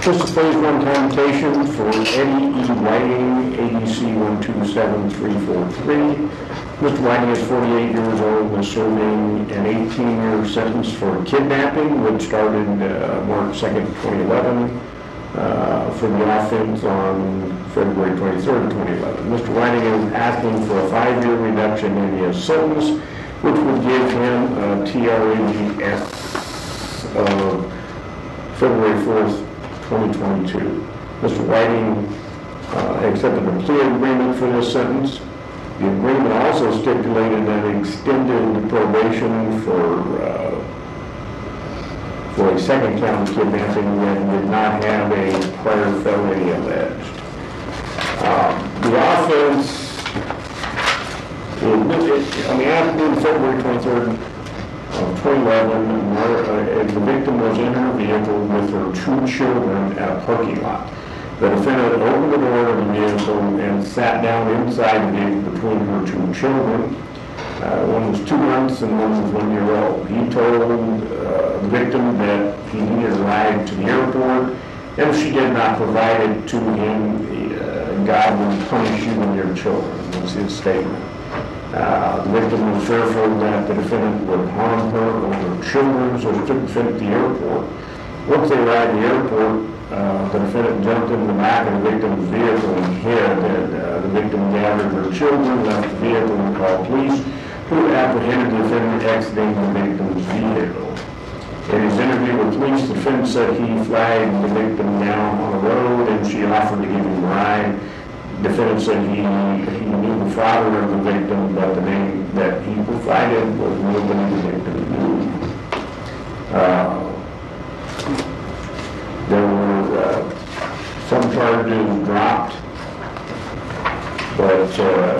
Just a phase one commutation for Eddie E. Whiting, ADC 127343. Mr. Whiting is 48 years old and is serving an 18-year sentence for kidnapping, which started March 2nd, 2011, for the offense on February 23rd, 2011. Mr. Whiting is asking for a 5-year reduction in his sentence, which would give him a TRAGS of February 4th, 2022. Mr. Whiting accepted a plea agreement for this sentence. The agreement also stipulated an extended probation for a second count of kidnapping that did not have a prior felony alleged. The offense, on the afternoon of February 23rd of 2011, the victim was in her vehicle with her 2 children at a parking lot. The defendant opened the door of the vehicle and sat down inside the vehicle between her 2 children. One was 2 months and one was 1 year old. He told the victim that he needed a ride to the airport, and if she did not provide it to him, God would punish you and your children, was his statement. The victim was fearful that the defendant would harm her or her children, so she took the defendant to the airport. Once they arrived at the airport, the defendant jumped in the back of the victim's vehicle and hid. The victim gathered her children, left the vehicle, and called police, who apprehended the defendant exiting the victim's vehicle. In his interview with police, the defendant said he flagged the victim down on the road and she offered to give him a ride. The defendant said he knew the father of the victim, but the name that he provided was nobody the victim knew. There were some charges dropped, but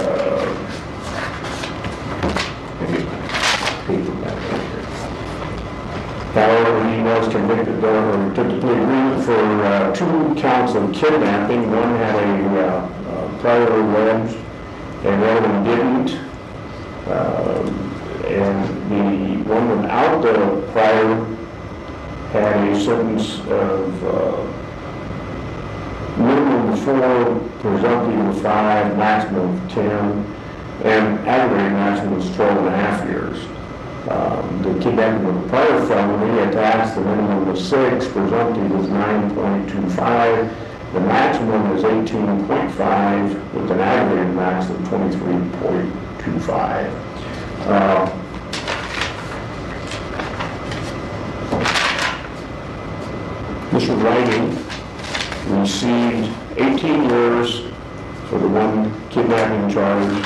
however, he was convicted or took the plea agreement for 2 counts of kidnapping. One had a prior alleged, and the other one didn't. And the one without the prior had a sentence of minimum of 4, presumptive of 5, maximum of 10, and aggravated maximum was 12.5 years. The kidnapping with a prior felony attacks, the minimum was 6, presumptive was 9.25, the maximum is 18.5, with an aggravated max of 23.25. Mr. Whiting received 18 years for the 1 kidnapping charge,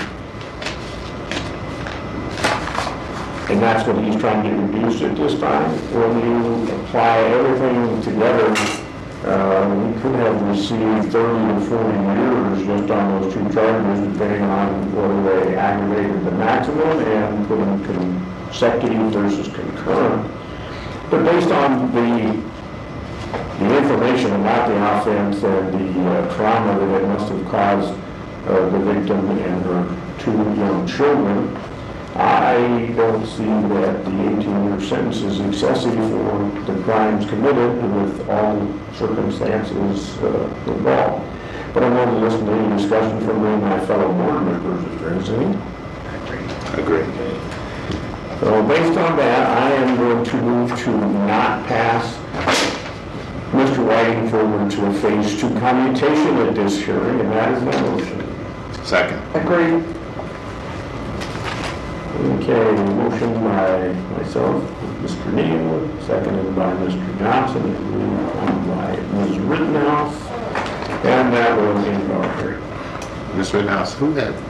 and that's what he's trying to get reduced at this time. When you apply everything together, he could have received 30 to 40 years just on those 2 charges, depending on whether they aggravated the maximum and put them consecutive versus concurrent. But based on the information about the offense and the trauma that it must have caused the victim and her 2 young children, I don't see that the 18-year sentence is excessive for the crimes committed with all circumstances involved. But I'm going to listen to any discussion from my fellow board members. Is there any? Agree. So based on that, I am going to move to not pass Mr. Whiting forward to a phase 2 commutation at this hearing, and that is my motion. Second. Agreed. Okay, motion by myself, Mr. Neal, seconded by Mr. Johnson, and moved by Ms. Rittenhouse, and that will be about here. Ms. Rittenhouse, who had